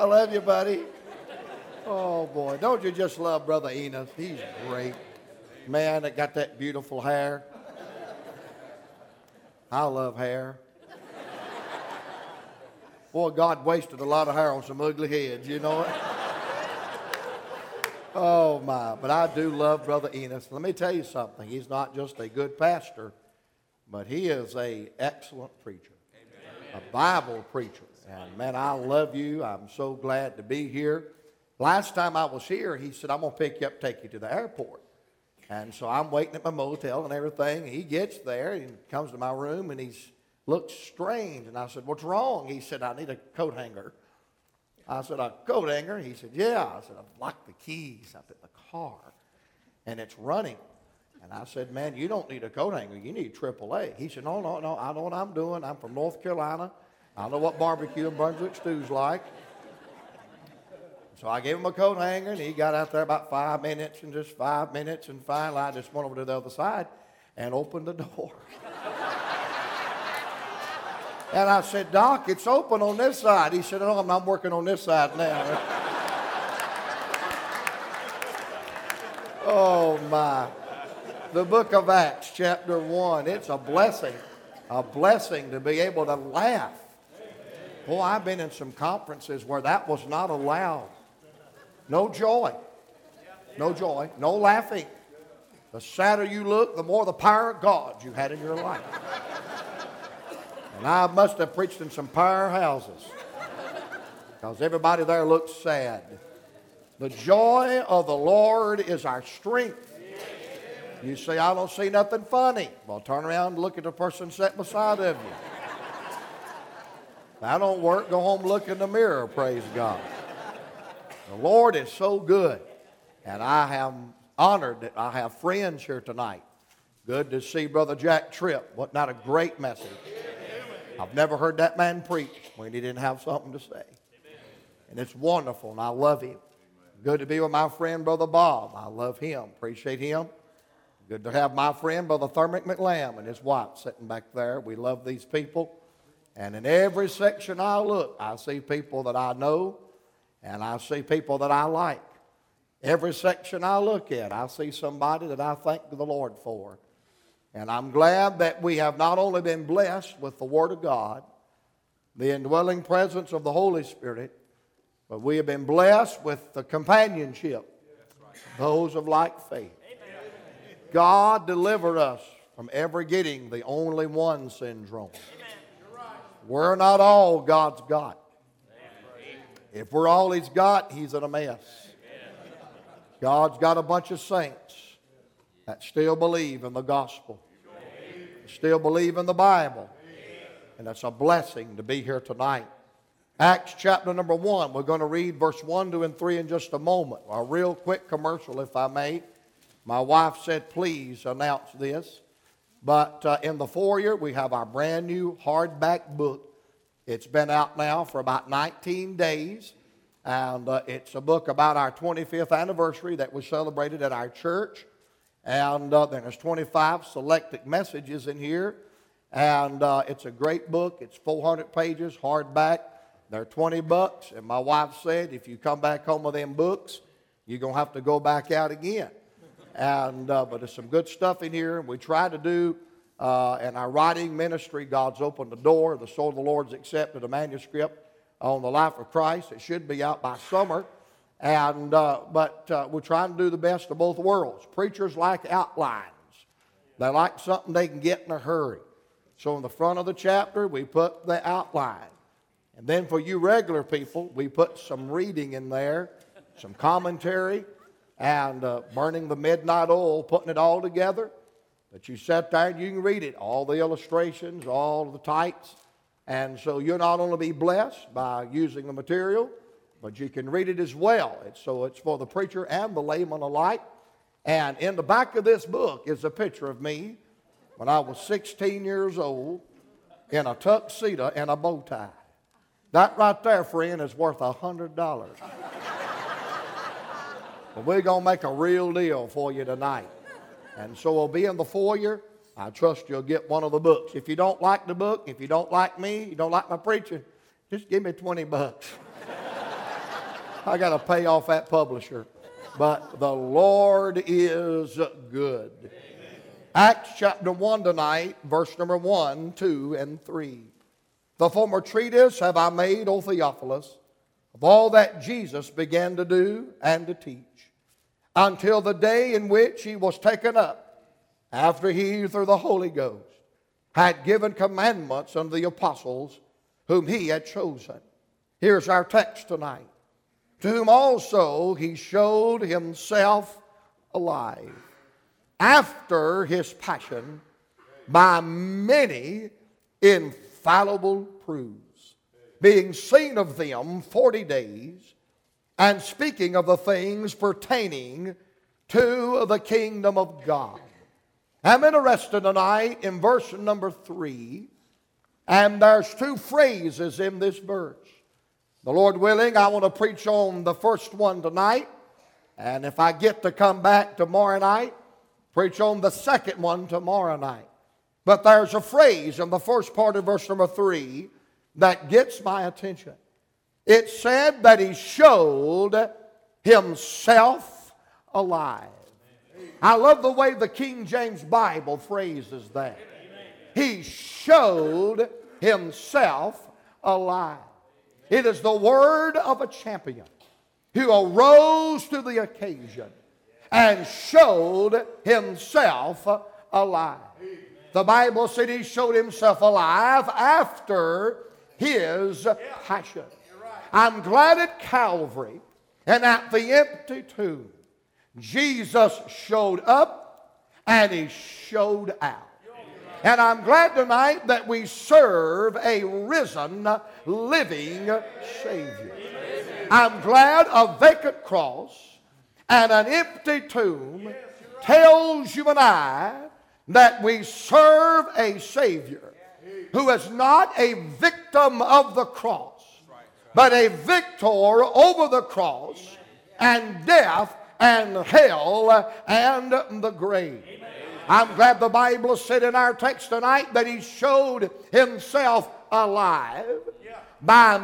I love you, buddy. Oh, boy. Don't you just love Brother Enos? He's great. Man, that got that beautiful hair. I love hair. Boy, God wasted a lot of hair on some ugly heads, you know it? Oh, my. But I do love Brother Enos. Let me tell you something. He's not just a good pastor, but he is an excellent preacher, a Bible preacher. And, man, I love you. I'm so glad to be here. Last time I was here, he said, I'm going to pick you up, take you to the airport. And so I'm waiting at my motel and everything. He gets there and comes to my room and he looks strange. And I said, what's wrong? He said, I need a coat hanger. I said, a coat hanger? He said, yeah. I said, I've locked the keys up in the car and it's running. And I said, man, you don't need a coat hanger. You need AAA. He said, no, I know what I'm doing. I'm from North Carolina. I know what barbecue and Brunswick stew's like. So I gave him a coat hanger, and he got out there about 5 minutes, and just 5 minutes, and finally I just went over to the other side and opened the door. And I said, Doc, it's open on this side. He said, no, I'm working on this side now. Oh, my. The book of Acts, chapter 1, it's a blessing to be able to laugh. Boy, I've been in some conferences where that was not allowed. No joy. No joy. No laughing. The sadder you look, the more the power of God you had in your life. And I must have preached in some powerhouses because everybody there looked sad. The joy of the Lord is our strength. You say, I don't see nothing funny. Well, turn around and look at the person sitting beside of you. If that don't work, go home and look in the mirror, praise God. The Lord is so good, and I am honored that I have friends here tonight. Good to see Brother Jack Tripp. What not a great message. I've never heard that man preach when he didn't have something to say. And it's wonderful, and I love him. Good to be with my friend Brother Bob. I love him, appreciate him. Good to have my friend Brother Thurman McLam and his wife sitting back there. We love these people. And in every section I look, I see people that I know, and I see people that I like. Every section I look at, I see somebody that I thank the Lord for. And I'm glad that we have not only been blessed with the Word of God, the indwelling presence of the Holy Spirit, but we have been blessed with the companionship, those of like faith. God deliver us from ever getting the only one syndrome. We're not all God's got. If we're all He's got, He's in a mess. God's got a bunch of saints that still believe in the gospel, still believe in the Bible, and it's a blessing to be here tonight. Acts chapter number 1, we're going to read verse 1, 2, and 3 in just a moment. A real quick commercial, if I may. My wife said, please announce this. But in the foyer, we have our brand new hardback book. It's been out now for about 19 days. And it's a book about our 25th anniversary that was celebrated at our church. And then there's 25 selected messages in here. And it's a great book. It's 400 pages, hardback. They're $20. And my wife said, if you come back home with them books, you're going to have to go back out again. And but there's some good stuff in here. We try to do in our writing ministry. God's opened the door. The soul of the Lord's accepted a manuscript on the life of Christ. It should be out by summer. And but we're trying to do the best of both worlds. Preachers like outlines. They like something they can get in a hurry. So in the front of the chapter, we put the outline. And then for you regular people, we put some reading in there, some commentary, and burning the midnight oil, putting it all together, that you sit there and you can read it, all the illustrations, all the types, and so you'll not only be blessed by using the material, but you can read it as well. So it's for the preacher and the layman alike. And in the back of this book is a picture of me when I was 16 years old in a tuxedo and a bow tie. That right there, friend, is worth $100. But we're going to make a real deal for you tonight. And so we'll be in the foyer. I trust you'll get one of the books. If you don't like the book, if you don't like me, you don't like my preaching, just give me $20. I got to pay off that publisher. But the Lord is good. Acts chapter 1 tonight, verse number 1, 2, and 3. The former treatise have I made, O Theophilus, of all that Jesus began to do and to teach, until the day in which he was taken up, after he, through the Holy Ghost, had given commandments unto the apostles whom he had chosen. Here's our text tonight. To whom also he showed himself alive, after his passion, by many infallible proofs, being seen of them 40 days, and speaking of the things pertaining to the kingdom of God. I'm interested tonight in verse number 3, and there's two phrases in this verse. The Lord willing, I want to preach on the first one tonight, and if I get to come back tomorrow night, preach on the second one tomorrow night. But there's a phrase in the first part of verse number 3 that gets my attention. It said that he showed himself alive. I love the way the King James Bible phrases that. He showed himself alive. It is the word of a champion who arose to the occasion and showed himself alive. The Bible said he showed himself alive after his passion. I'm glad at Calvary and at the empty tomb, Jesus showed up and he showed out. And I'm glad tonight that we serve a risen, living Savior. I'm glad a vacant cross and an empty tomb tells you and I that we serve a Savior who is not a victim of the cross, but a victor over the cross and death and hell and the grave. I'm glad the Bible said in our text tonight that he showed himself alive by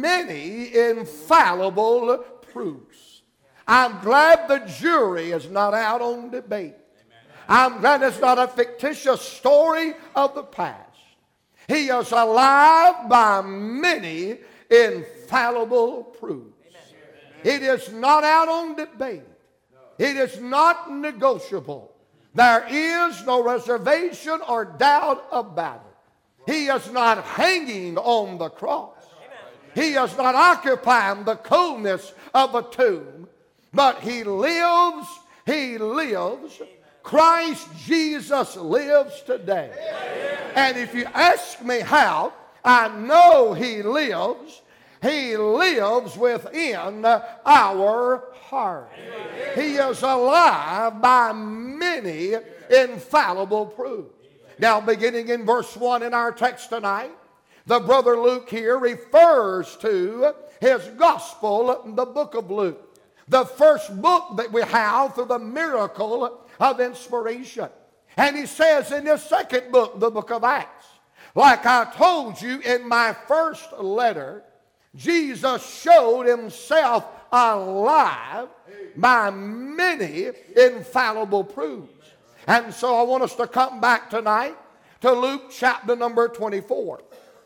many infallible proofs. I'm glad the jury is not out on debate. I'm glad it's not a fictitious story of the past. He is alive by many infallible proofs. It is not out on debate. It is not negotiable. There is no reservation or doubt about it. He is not hanging on the cross. He is not occupying the coolness of a tomb, but he lives. He lives. Christ Jesus lives today. And if you ask me how, I know he lives. He lives within our heart. He is alive by many infallible proofs. Now, beginning in verse 1 in our text tonight, the brother Luke here refers to his gospel, the book of Luke, the first book that we have through the miracle of inspiration. And he says in his second book, the book of Acts, like I told you in my first letter, Jesus showed himself alive by many infallible proofs. And so I want us to come back tonight to Luke chapter number 24.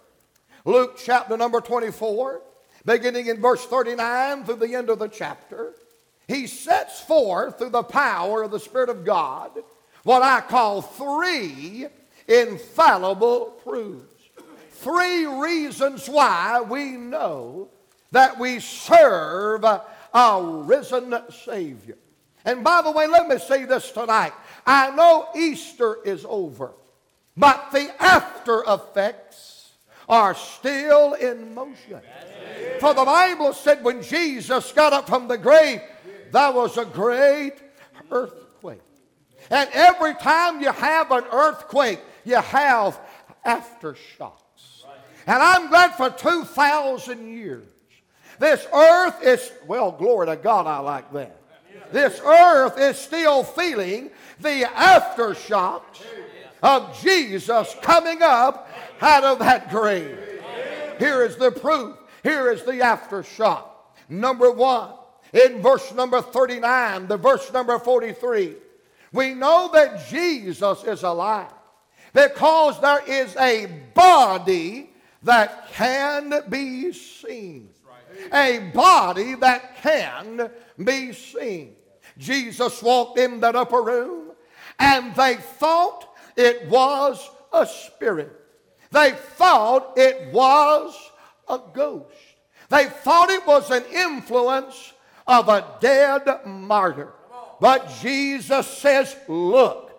Luke chapter number 24, beginning in verse 39 through the end of the chapter, he sets forth through the power of the Spirit of God what I call three infallible proofs. Three reasons why we know that we serve a risen Savior. And by the way, let me say this tonight. I know Easter is over, but the after effects are still in motion. For the Bible said when Jesus got up from the grave, there was a great earthquake. And every time you have an earthquake, you have aftershocks. And I'm glad for 2,000 years, this earth is, well, glory to God, I like that. This earth is still feeling the aftershocks of Jesus coming up out of that grave. Here is the proof. Here is the aftershock. Number 1, in verse number 39, the verse number 43, we know that Jesus is alive because there is a body that can be seen. A body that can be seen. Jesus walked in that upper room, and they thought it was a spirit. They thought it was a ghost. They thought it was an influence of a dead martyr. But Jesus says, look,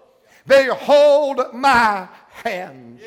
behold my hands.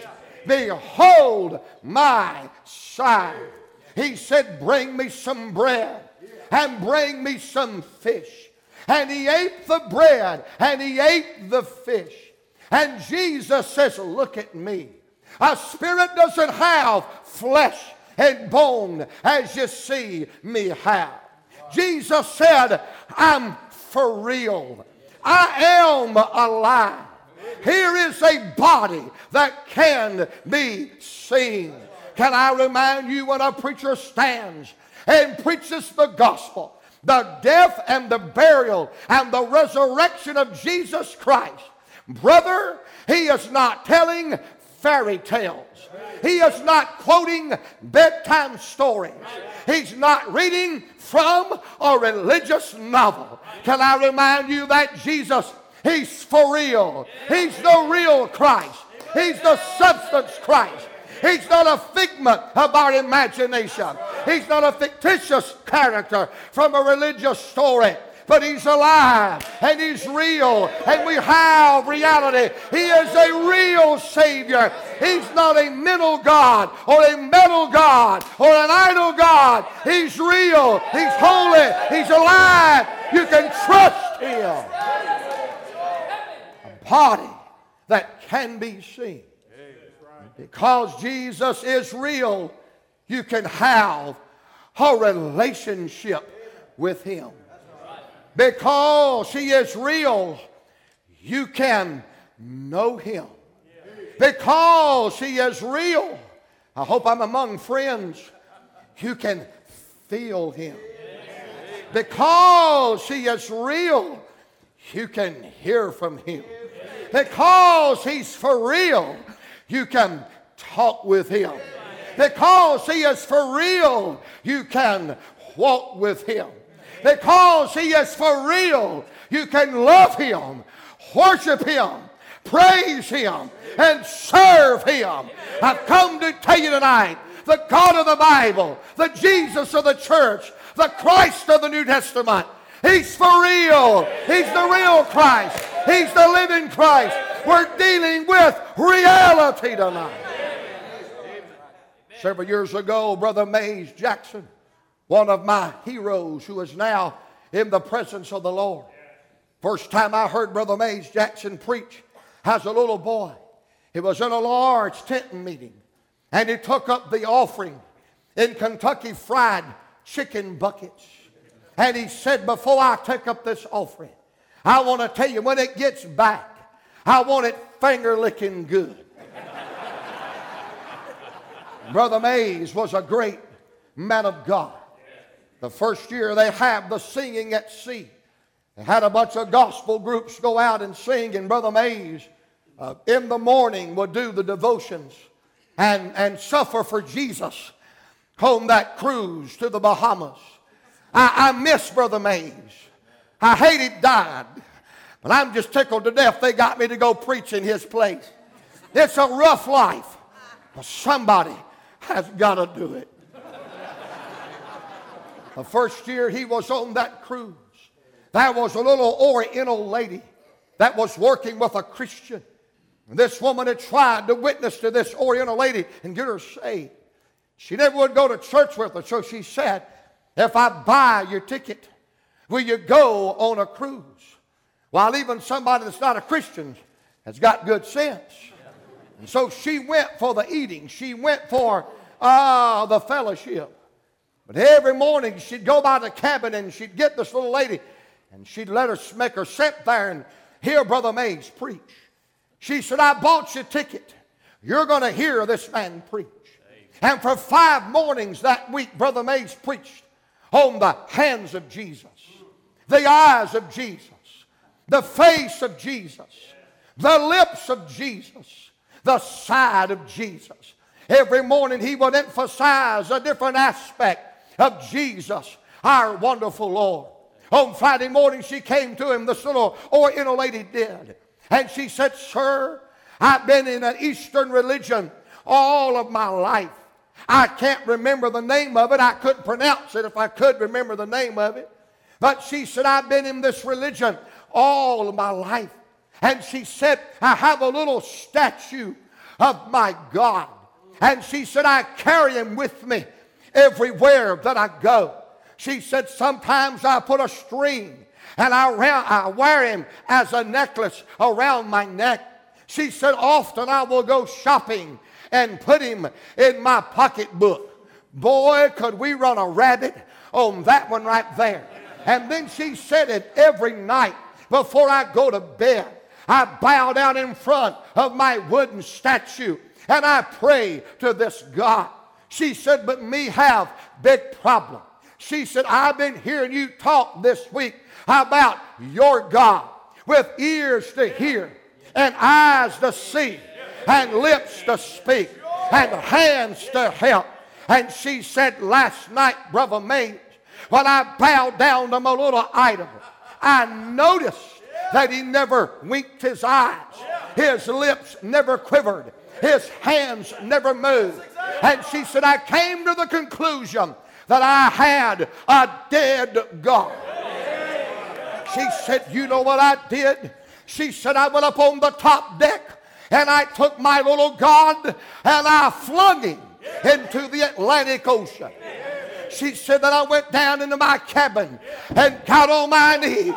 Behold my side. He said, bring me some bread and bring me some fish. And he ate the bread and he ate the fish. And Jesus says, look at me. A spirit doesn't have flesh and bone as you see me have. Jesus said, I'm for real. I am alive. Here is a body that can be seen. Can I remind you, when a preacher stands and preaches the gospel, the death and the burial and the resurrection of Jesus Christ, brother, he is not telling fairy tales. He is not quoting bedtime stories. He's not reading from a religious novel. Can I remind you that Jesus, he's for real. He's the real Christ. He's the substance Christ. He's not a figment of our imagination. He's not a fictitious character from a religious story. But he's alive and he's real and we have reality. He is a real Savior. He's not a mental God or a metal God or an idol God. He's real. He's holy. He's alive. You can trust him. A body that can be seen. Because Jesus is real, you can have a relationship with him. Because he is real, you can know him. Because he is real, I hope I'm among friends, you can feel him. Because he is real, you can hear from him. Because he's for real, you can talk with him. Because he is for real, you can walk with him. Because he is for real, you can love him, worship him, praise him, and serve him. I've come to tell you tonight, the God of the Bible, the Jesus of the church, the Christ of the New Testament, he's for real. He's the real Christ. He's the living Christ. We're dealing with reality tonight. Several years ago, Brother Mays Jackson, one of my heroes who is now in the presence of the Lord. First time I heard Brother Mays Jackson preach as a little boy, he was in a large tent meeting, and he took up the offering in Kentucky Fried Chicken buckets. And he said, before I take up this offering, I want to tell you, when it gets back, I want it finger-licking good. Brother Mays was a great man of God. The first year they had the singing at sea. They had a bunch of gospel groups go out and sing, and Brother Mays in the morning would do the devotions and suffer for Jesus on that cruise to the Bahamas. I miss Brother Mays. I hate he died, but I'm just tickled to death they got me to go preach in his place. It's a rough life, but somebody has got to do it. The first year he was on that cruise, there was a little Oriental lady that was working with a Christian. And this woman had tried to witness to this Oriental lady and get her saved. She never would go to church with her, so she said, if I buy your ticket, will you go on a cruise? While even somebody that's not a Christian has got good sense. And so she went for the eating. She went for the fellowship. But every morning she'd go by the cabin and she'd get this little lady and she'd let her make her sit there and hear Brother Mays preach. She said, I bought you a ticket. You're going to hear this man preach. And for 5 mornings that week, Brother Mays preached on the hands of Jesus, the eyes of Jesus, the face of Jesus, the lips of Jesus, the side of Jesus. Every morning he would emphasize a different aspect of Jesus, our wonderful Lord. On Friday morning she came to him, this little Oriental lady did, and she said, "Sir, I've been in an Eastern religion all of my life. I can't remember the name of it. I couldn't pronounce it if I could remember the name of it. But she said, I've been in this religion all of my life." And she said, "I have a little statue of my God." And she said, "I carry him with me everywhere that I go." She said, "Sometimes I put a string and I wear him as a necklace around my neck." She said, "Often I will go shopping and put him in my pocketbook." Boy, could we run a rabbit on that one right there. And then she said it every night before I go to bed. I bow down in front of my wooden statue and I pray to this God. She said, "But me have big problem." She said, "I've been hearing you talk this week about your God, with ears to hear and eyes to see and lips to speak and hands to help." And she said, "Last night, Brother Mays, when I bowed down to my little idol, I noticed that he never winked his eyes. His lips never quivered. His hands never moved." And she said, "I came to the conclusion that I had a dead God." She said, "You know what I did?" She said, "I went up on the top deck and I took my little God and I flung him into the Atlantic Ocean." She said that I went down into my cabin and got on my knees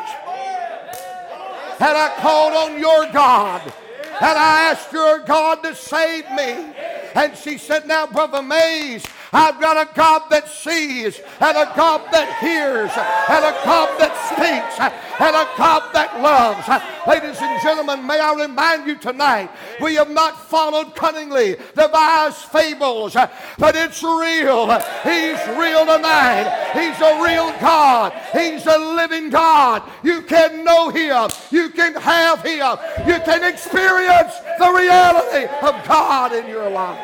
and I called on your God and I asked your God to save me." And she said, "Now, Brother Mays, I've got a God that sees, and a God that hears, and a God that speaks, and a God that loves." Ladies and gentlemen, may I remind you tonight, we have not followed cunningly devised fables, but it's real. He's real tonight. He's a real God. He's a living God. You can know him. You can have him. You can experience the reality of God in your life.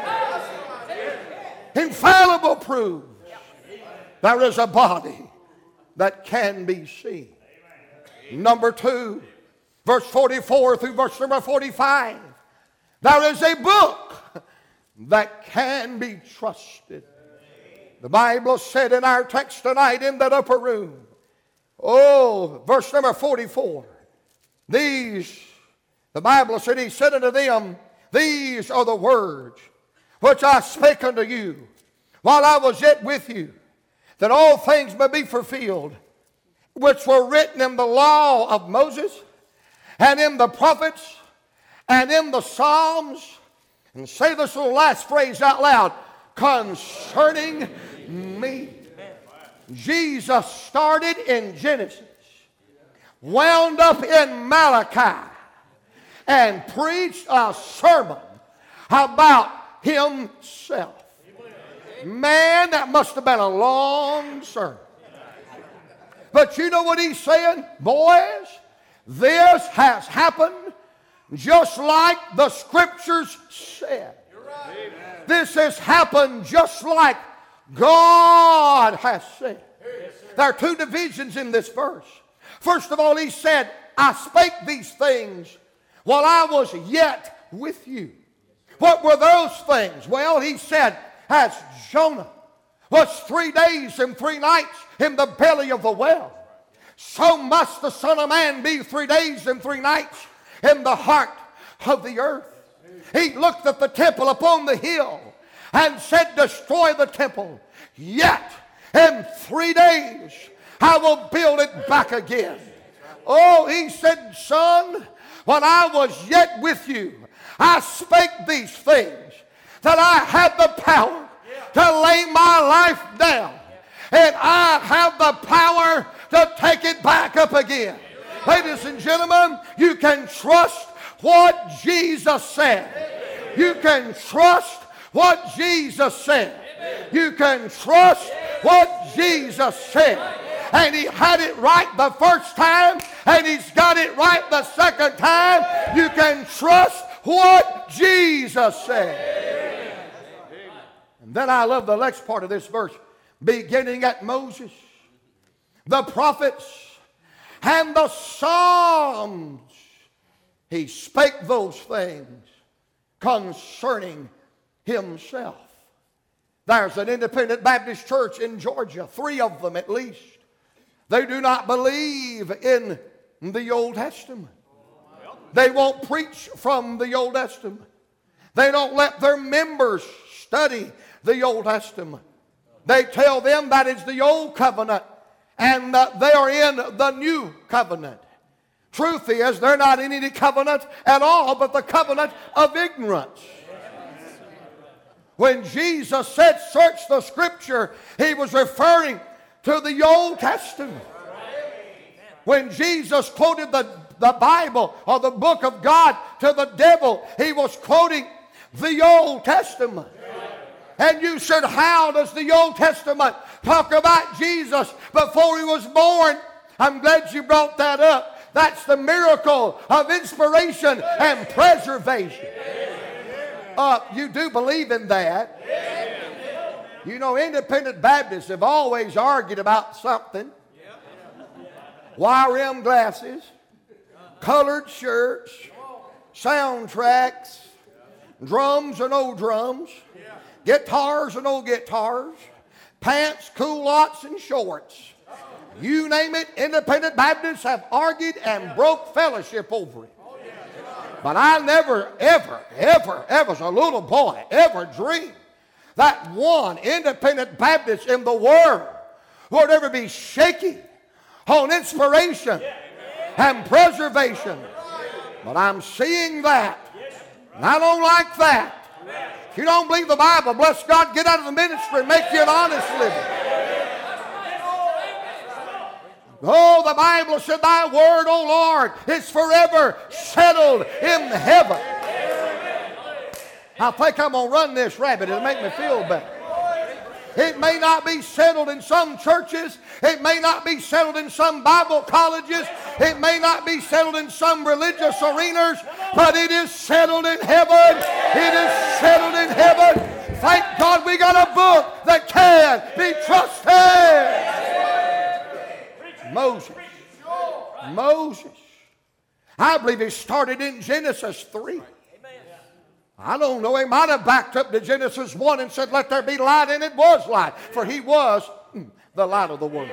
Infallible proves there is a body that can be seen. Number 2, verse 44 through verse number 45. There is a book that can be trusted. The Bible said in our text tonight in that upper room, verse number 44. The Bible said, he said unto them, "These are the words which I spake unto you while I was yet with you, that all things may be fulfilled, which were written in the law of Moses, and in the prophets, and in the Psalms." And say this little last phrase out loud: "concerning me." Jesus started in Genesis, wound up in Malachi, and preached a sermon about himself. Man, that must have been a long sermon. But you know what he's saying? Boys, this has happened just like the scriptures said. This has happened just like God has said. There are two divisions in this verse. First of all, he said, "I spake these things while I was yet with you." What were those things? Well, he said, as Jonah was 3 days and 3 nights in the belly of the whale, so must the Son of Man be 3 days and 3 nights in the heart of the earth. He looked at the temple upon the hill and said, "Destroy the temple, yet in 3 days I will build it back again." Oh, he said, "Son, when I was yet with you, I spake these things, that I had the power to lay my life down, and I have the power to take it back up again." Ladies and gentlemen, you can trust what Jesus said. You can trust what Jesus said. You can trust what Jesus said. And he had it right the first time, and he's got it right the second time. You can trust what Jesus said. And then I love the next part of this verse. Beginning at Moses, the prophets, and the Psalms, he spake those things concerning himself. There's an independent Baptist church in Georgia, 3 of them at least. They do not believe in the Old Testament. They won't preach from the Old Testament. They don't let their members study the Old Testament. They tell them that is the Old Covenant and they are in the New Covenant. Truth is, they're not in any covenant at all but the covenant of ignorance. When Jesus said, search the Scripture, he was referring to the Old Testament. When Jesus quoted the Bible or the book of God to the devil, he was quoting the Old Testament. And you said, how does the Old Testament talk about Jesus before he was born? I'm glad you brought that up. That's the miracle of inspiration and preservation. You do believe in that? You know, independent Baptists have always argued about something. Wire-rim glasses, colored shirts, soundtracks, drums and no drums, guitars and no guitars, pants, culottes and shorts. You name it, independent Baptists have argued and broke fellowship over it. But I never, ever, as a little boy, ever dreamed that one independent Baptist in the world would ever be shaky on inspiration and preservation. But I'm seeing that, and I don't like that. If you don't believe the Bible, bless God, get out of the ministry and make you an honest living. Oh, the Bible said, thy word, O Lord, is forever settled in heaven. I think I'm going to run this rabbit. It'll make me feel better. It may not be settled in some churches. It may not be settled in some Bible colleges. It may not be settled in some religious arenas. But it is settled in heaven. It is settled in heaven. Thank God we got a book that can be trusted. Moses. I believe he started in Genesis 3. I don't know. He might have backed up to Genesis 1 and said, let there be light, and it was light. For he was the light of the world.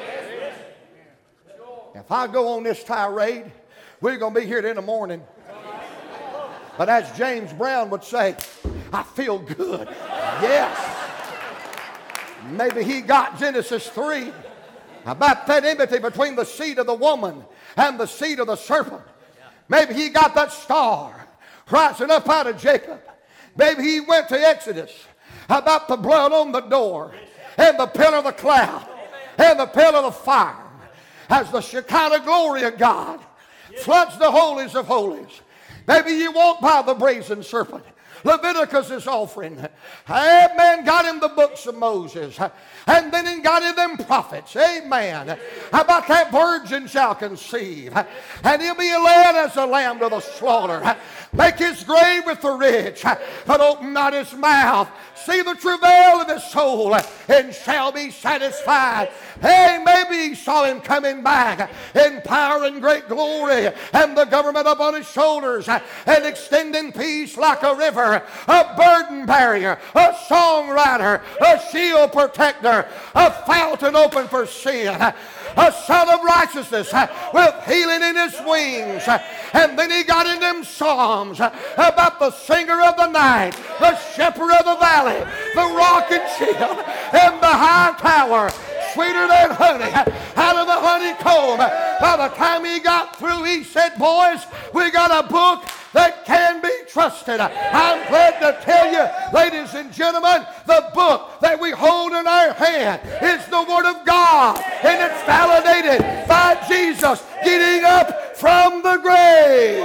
If I go on this tirade, we're going to be here in the morning. But as James Brown would say, I feel good. Yes. Maybe he got Genesis 3 about that enmity between the seed of the woman and the seed of the serpent. Maybe he got that star rising up out of Jacob. Maybe he went to Exodus about the blood on the door and the pillar of the cloud and the pillar of the fire as the Shekinah glory of God floods the holies of holies. Maybe you walk by the brazen serpent. Leviticus' offering. Amen. Got him the books of Moses. And then he got him them prophets. Amen. How about that virgin shall conceive? And he'll be led as a lamb to the slaughter. Make his grave with the rich, but open not his mouth. See the travail of his soul, and shall be satisfied. Hey, maybe he saw him coming back in power and great glory, and the government upon his shoulders, and extending peace like a river, a burden barrier, a songwriter, a shield protector, a fountain open for sin, a son of righteousness with healing in his wings. And then he got in them psalms about the singer of the night, the shepherd of the valley, the rock and shield, and the high tower, sweeter than honey out of the honeycomb. By the time he got through, he said, boys, we got a book that can be trusted. I'm glad to tell you, ladies and gentlemen, the book that we hold in our hand is the Word of God, and it's validated by Jesus getting up from the grave.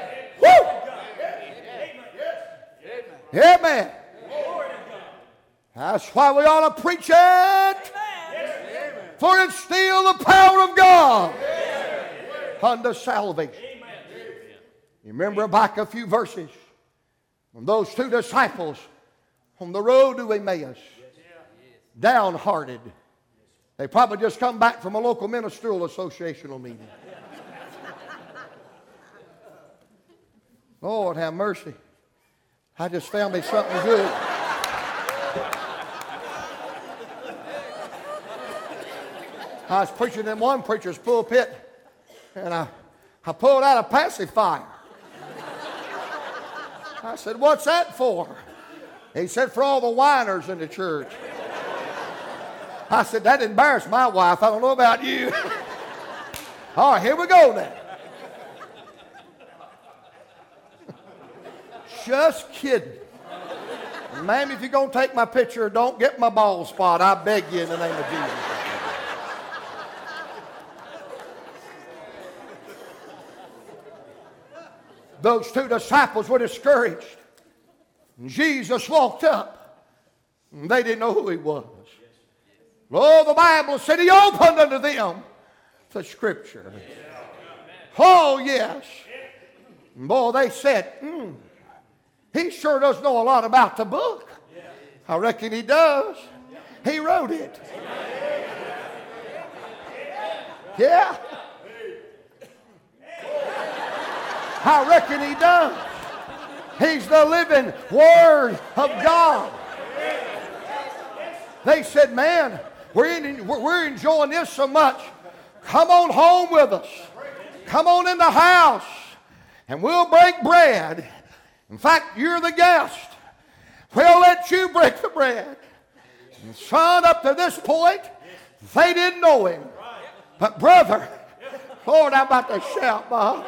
Woo! Amen. That's why we ought to preach it. For it's still the power of God unto salvation. You remember back a few verses when those two disciples on the road to Emmaus, downhearted. They probably just come back from a local ministerial associational meeting. Lord have mercy. I just found me something good. I was preaching in one preacher's pulpit, and I pulled out a pacifier. I said, "What's that for?" He said, "For all the whiners in the church." I said, "That embarrassed my wife. I don't know about you." All right, here we go now. Just kidding. Ma'am, if you're going to take my picture, don't get my bald spot. I beg you in the name of Jesus. Those two disciples were discouraged. Jesus walked up. They didn't know who he was. Oh, the Bible said he opened unto them the Scripture. Oh, yes. Boy, they said, he sure does know a lot about the book. I reckon he does. He wrote it. Yeah. I reckon he does. He's the living Word of God. They said, "Man, we're enjoying this so much. Come on home with us. Come on in the house, and we'll break bread. In fact, you're the guest. We'll let you break the bread." And son, up to this point, they didn't know him. But brother, Lord, I'm about to shout, Bob.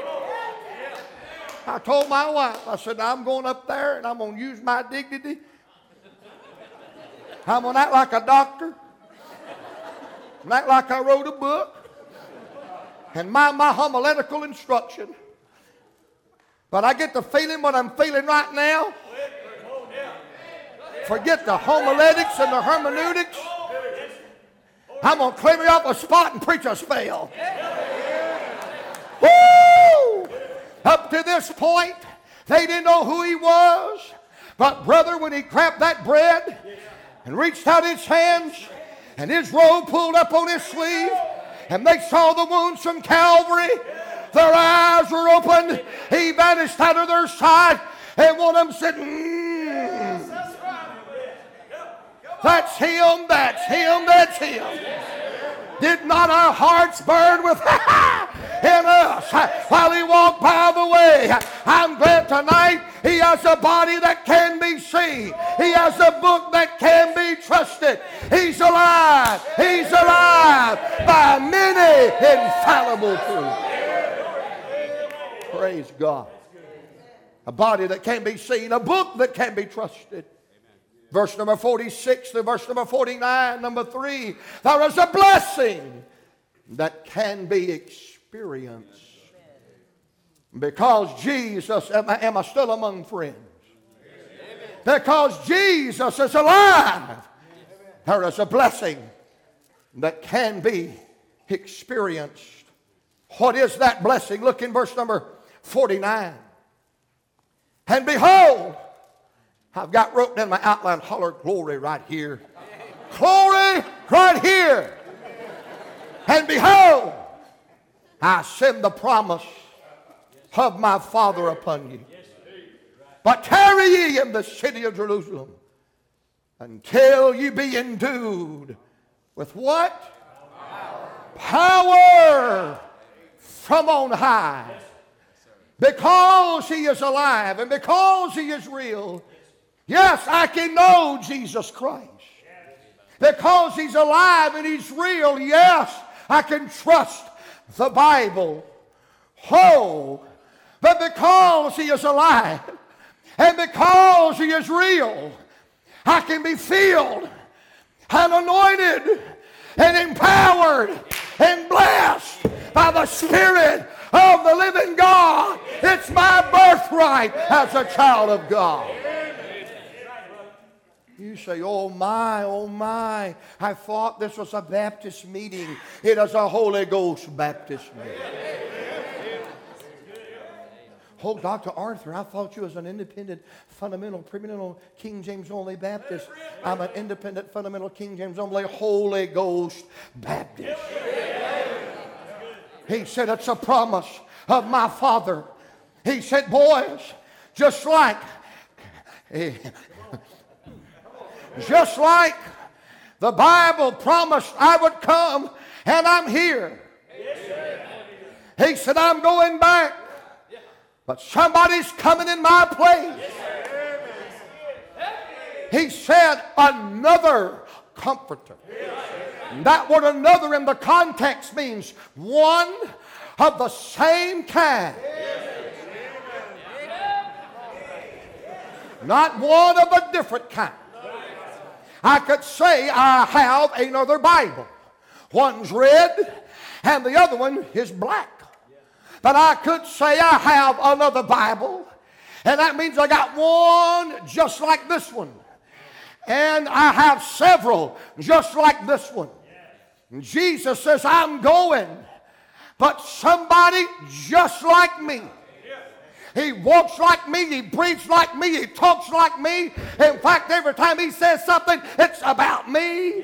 I told my wife, I said, "I'm going up there and I'm going to use my dignity. I'm going to act like a doctor. And act like I wrote a book. And my homiletical instruction. But I get the feeling what I'm feeling right now. Forget the homiletics and the hermeneutics. I'm going to clear me off a spot and preach a spell." Woo! Up to this point, they didn't know who he was. But brother, when he grabbed that bread and reached out his hands and his robe pulled up on his sleeve and they saw the wounds from Calvary, their eyes were opened. He vanished out of their sight, and one of them said, "That's him, that's him, that's him." Did not our hearts burn with in us while he walked by the way? I'm glad tonight he has a body that can be seen. He has a book that can be trusted. He's alive. He's alive by many infallible proofs. Praise God. A body that can be seen. A book that can be trusted. Verse number 46 to verse number 49, number 3. There is a blessing that can be experienced. Because Jesus, am I still among friends? Because Jesus is alive, there is a blessing that can be experienced. What is that blessing? Look in verse number 49. And behold, I've got wrote in my outline, holler glory right here. Glory right here. And behold, I send the promise of my Father upon you. But tarry ye in the city of Jerusalem until you be endued with what? Power from on high. Because he is alive and because he is real, yes, I can know Jesus Christ. Because he's alive and he's real, yes, I can trust the Bible. Oh, but because he is alive and because he is real, I can be filled and anointed and empowered and blessed by the Spirit of the living God. It's my birthright as a child of God. You say, oh my, I thought this was a Baptist meeting. It is a Holy Ghost Baptist meeting. Oh, Dr. Arthur, I thought you was an independent, fundamental, premillennial, King James only Baptist. I'm an independent, fundamental, King James only, Holy Ghost Baptist. He said, it's a promise of my Father. He said, boys, just like the Bible promised I would come, and I'm here. He said, I'm going back, but somebody's coming in my place. He said, another comforter. That word another in the context means one of the same kind. Not one of a different kind. I could say I have another Bible. One's red and the other one is black. But I could say I have another Bible, and that means I got one just like this one. And I have several just like this one. And Jesus says, I'm going, but somebody just like me. He walks like me, he breathes like me, he talks like me. In fact, every time he says something, it's about me.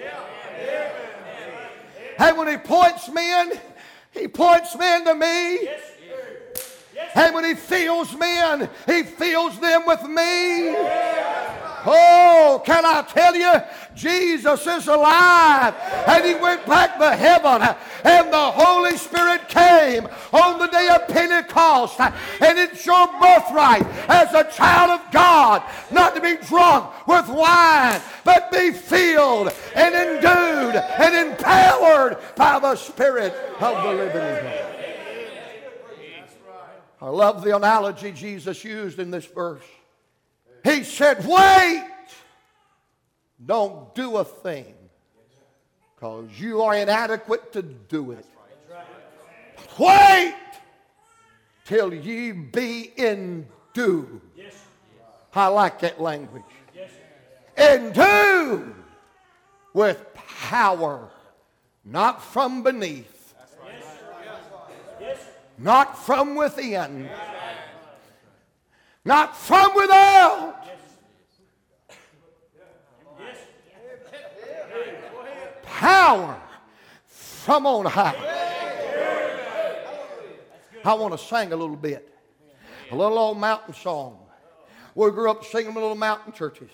And when he points men to me. And when he fills men, he fills them with me. Oh, can I tell you, Jesus is alive, and he went back to heaven, and the Holy Spirit came on the day of Pentecost, and it's your birthright as a child of God not to be drunk with wine, but be filled and endued and empowered by the Spirit of the living God. I love the analogy Jesus used in this verse. He said, wait, don't do a thing, because you are inadequate to do it. Wait till ye be endued. I like that language. Endued with power, not from beneath, not from within, not from without. Power from on high. I want to sing a little bit. A little old mountain song. We grew up singing in little mountain churches.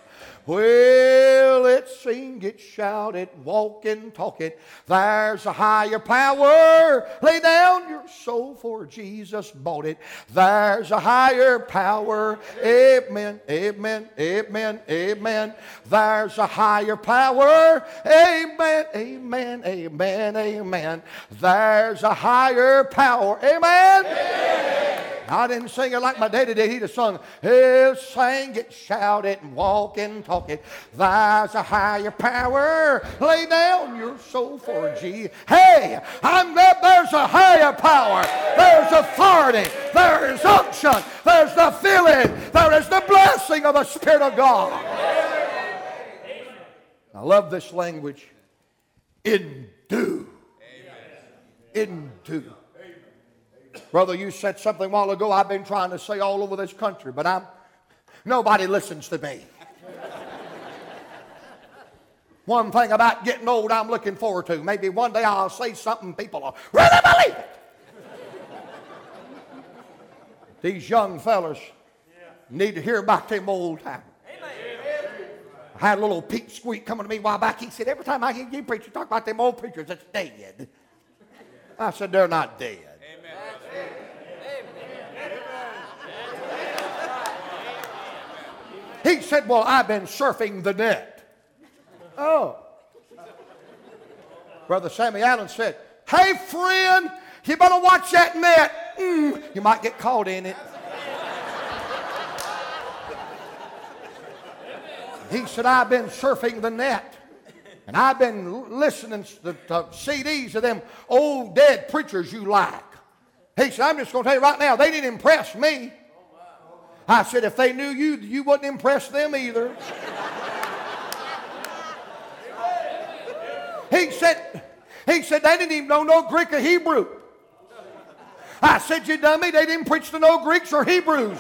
Well, it's sing it, shout it, walk it, talk it. There's a higher power. Lay down your soul for Jesus bought it. There's a higher power. Amen, amen, amen, amen. There's a higher power. Amen, amen, amen, amen. There's a higher power. Amen. Amen. I didn't sing it like my daddy did. He just sung, hey, sing it, shout it, and walk and talk it. There's a higher power. Lay down your soul for G. Hey, I'm glad there's a higher power. There's authority. There is unction. There's the filling. There is the blessing of the Spirit of God. I love this language. Endue. Endue. Brother, you said something a while ago I've been trying to say all over this country, but nobody listens to me. One thing about getting old I'm looking forward to. Maybe one day I'll say something people will really believe it. These young fellas need to hear about them old times. I had a little Pete Squeak coming to me a while back. He said, every time I hear you preach, you talk about them old preachers that's dead. I said, they're not dead. He said, well, I've been surfing the net. Oh. Brother Sammy Allen said, hey, friend, you better watch that net. You might get caught in it. He said, I've been surfing the net. And I've been listening to CDs of them old dead preachers you like. He said, I'm just going to tell you right now, they didn't impress me. I said, if they knew you, you wouldn't impress them either. He said, they didn't even know no Greek or Hebrew. I said, you dummy, they didn't preach to no Greeks or Hebrews.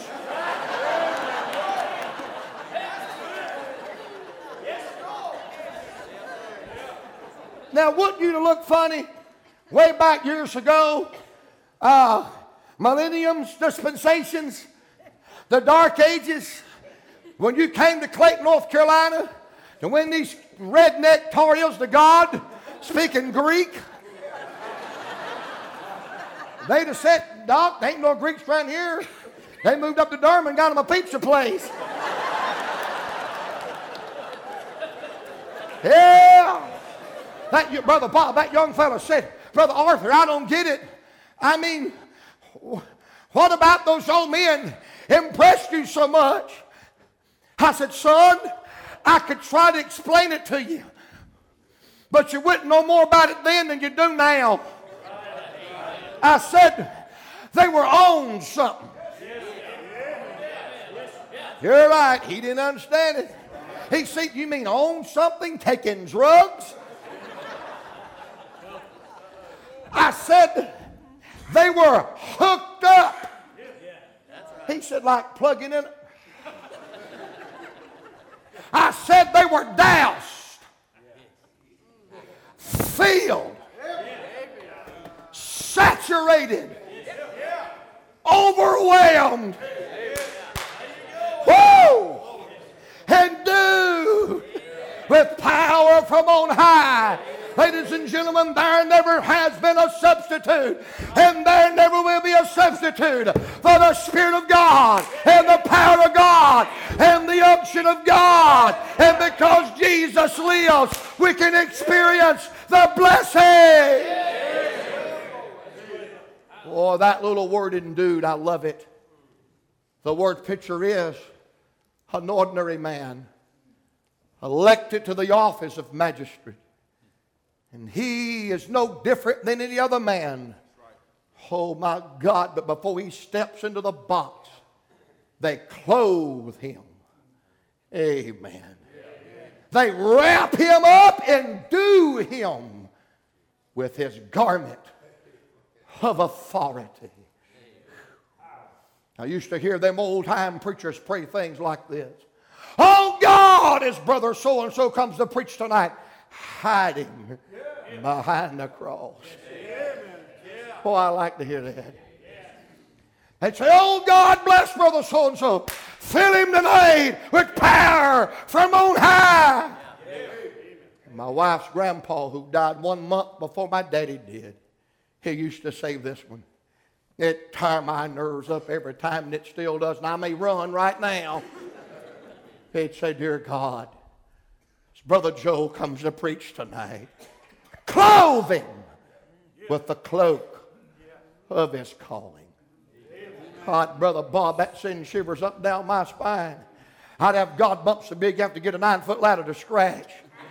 Now, wouldn't you look funny? Way back years ago, millenniums, dispensations, the dark ages, when you came to Clayton, North Carolina, to win these redneck Tar Heels to God, speaking Greek, they'd have said, Doc, there ain't no Greeks around here. They moved up to Durham and got them a pizza place. Yeah. Brother Bob, that young fellow said, Brother Arthur, I don't get it. I mean, what about those old men impressed you so much? I said, son, I could try to explain it to you, but you wouldn't know more about it then than you do now. I said, they were on something. You're right. He didn't understand it. He said, you mean own something, taking drugs? I said, they were hooked up. He said, like plugging in. I said, they were doused, filled, saturated, overwhelmed. Whoa! Endued with power from on high. Ladies and gentlemen, there never has been a substitute, and there never will be a substitute for the Spirit of God and the power of God and the unction of God. And because Jesus lives, we can experience the blessing. Oh, that little word endued, I love it. The word picture is an ordinary man elected to the office of magistrate. And he is no different than any other man. Oh my God, but before he steps into the box, they clothe him. Amen. They wrap him up and do him with his garment of authority. I used to hear them old-time preachers pray things like this. Oh God, as brother so-and-so comes to preach tonight, hide him behind the cross. Oh, I like to hear that. They'd say, oh God, bless brother so-and-so. Fill him tonight with power from on high. My wife's grandpa, who died 1 month before my daddy did, he used to say this one. It tore my nerves up every time, and it still does, and I may run right now. He'd say, dear God, as Brother Joe comes to preach tonight, clothe him with the cloak of his calling. God, Brother Bob, that sends shivers up and down my spine. I'd have God bumps so big you have to get a 9-foot ladder to scratch.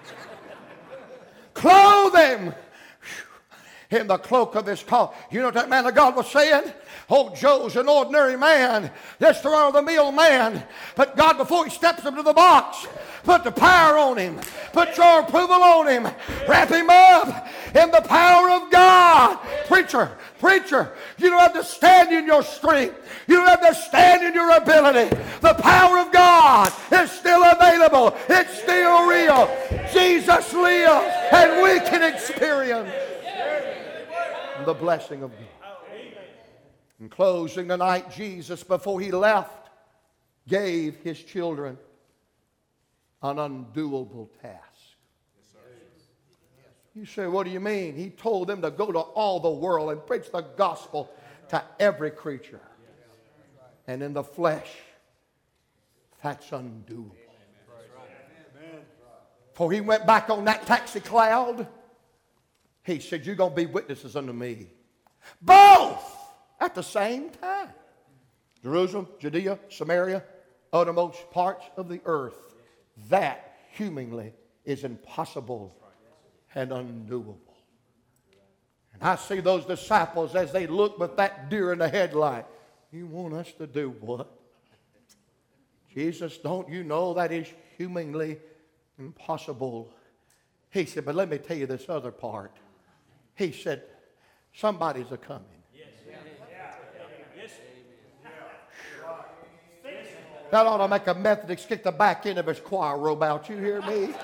Clothe him in the cloak of his call. You know what that man of God was saying? Oh, Joe's an ordinary man, just a run-of-the-mill man. But God, before he steps into the box, put the power on him. Put your approval on him. Wrap him up in the power of God. Preacher, you don't have to stand in your strength. You don't have to stand in your ability. The power of God is still available. It's still real. Jesus lives, and we can experience the blessing of God. In closing tonight, Jesus, before he left, gave his children an undoable task. You say, what do you mean? He told them to go to all the world and preach the gospel to every creature. And in the flesh, that's undoable. For he went back on that taxi cloud. He said, you're going to be witnesses unto me. Both at the same time. Jerusalem, Judea, Samaria, uttermost parts of the earth. That humanly is impossible and undoable. And I see those disciples as they look with that deer in the headlight. You want us to do what? Jesus, don't you know that is humanly impossible He said, but let me tell you this other part. He said, somebody's a-coming. That ought to make a Methodist kick the back end of his choir robe out. You hear me?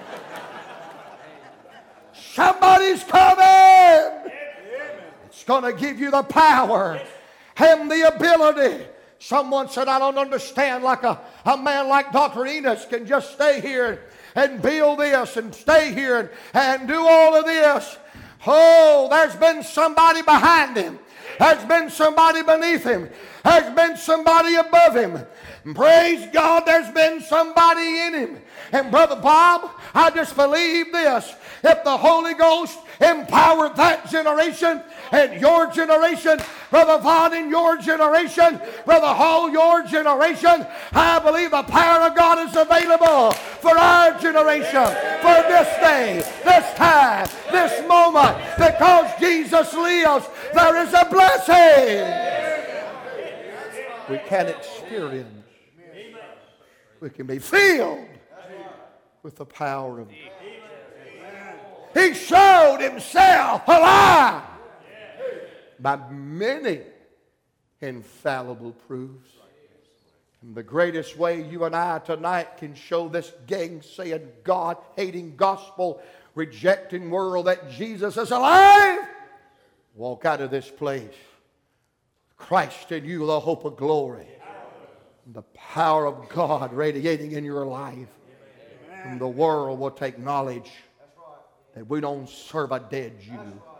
Somebody's coming. It's going to give you the power and the ability. Someone said, I don't understand, like a man like Dr. Enos can just stay here and build this and stay here and do all of this. Oh, there's been somebody behind him. There's been somebody beneath him. There's been somebody above him. And praise God, there's been somebody in him. And Brother Bob, I just believe this. If the Holy Ghost empowered that generation and your generation, Brother Vaughn in your generation, Brother Hall your generation, I believe the power of God is available for our generation, for this day, this time, this moment. Because Jesus lives, there is a blessing we can experience. We can be filled with the power of God. He showed himself alive by many infallible proofs. And the greatest way you and I tonight can show this gainsaying, God-hating, gospel-rejecting world that Jesus is alive, walk out of this place. Christ in you, the hope of glory. And the power of God radiating in your life. And the world will take knowledge that we don't serve a dead Jew.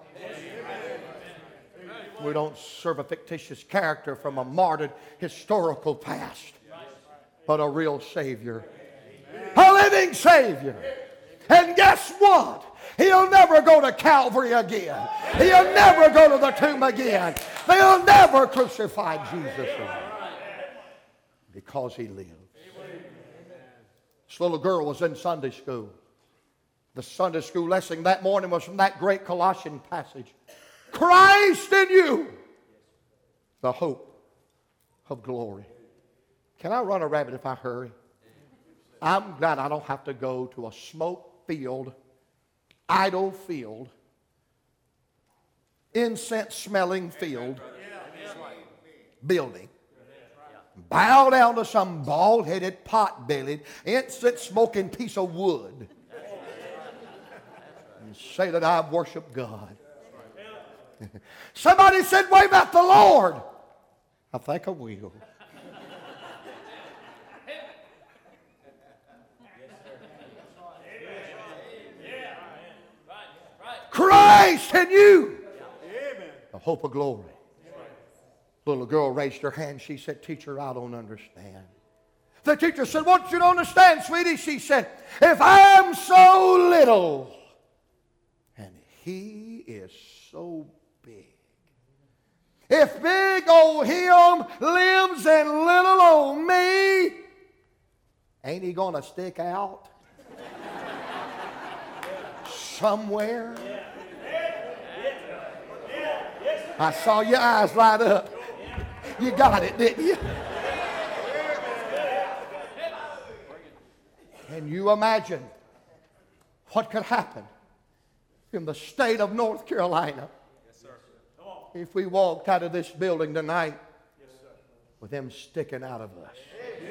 We don't serve a fictitious character from a martyred historical past, but a real Savior. A living Savior. And guess what? He'll never go to Calvary again. He'll never go to the tomb again. They'll never crucify Jesus again. Because he lives. This little girl was in Sunday school. The Sunday school lesson that morning was from that great Colossian passage. Christ in you, the hope of glory. Can I run a rabbit if I hurry? I'm glad I don't have to go to a smoke-filled, idol-filled, incense-smelling field building. Bow down to some bald-headed, pot-bellied, incense-smoking piece of wood and say that I've worshiped God. Somebody said, wave at the Lord. I think I will. Christ in you, the hope of glory. Little girl raised her hand. She said, teacher, I don't understand. The teacher said, what you don't understand, sweetie? She said, if I'm so little and he is so big, if big old him lives in little old me, ain't he going to stick out somewhere? I saw your eyes light up. You got it, didn't you? Can you imagine what could happen in the state of North Carolina if we walked out of this building tonight with them sticking out of us?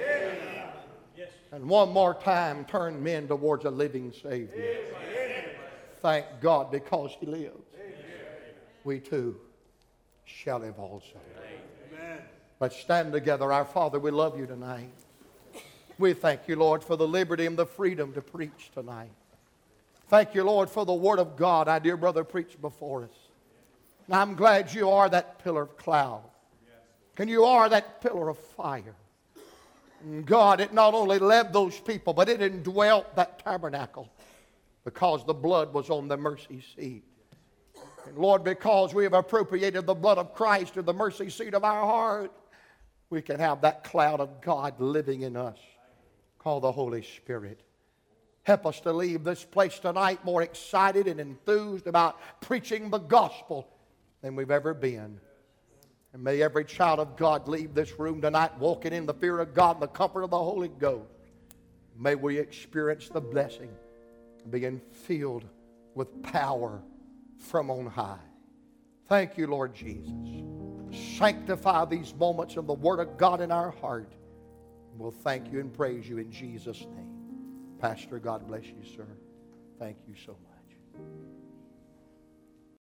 And one more time, turn men towards a living Savior. Thank God because he lives. We too shall live also. Let's stand together. Our Father, we love you tonight. We thank you, Lord, for the liberty and the freedom to preach tonight. Thank you, Lord, for the Word of God our dear brother preached before us. And I'm glad you are that pillar of cloud. And you are that pillar of fire. And God, it not only led those people, but it indwelt that tabernacle because the blood was on the mercy seat. And Lord, because we have appropriated the blood of Christ to the mercy seat of our heart, we can have that cloud of God living in us, called the Holy Spirit. Help us to leave this place tonight more excited and enthused about preaching the gospel than we've ever been. And may every child of God leave this room tonight walking in the fear of God and the comfort of the Holy Ghost. May we experience the blessing being filled with power from on high. Thank you, Lord Jesus. Sanctify these moments of the Word of God in our heart. We'll thank you and praise you in Jesus' name. Pastor, God bless you, sir. Thank you so much.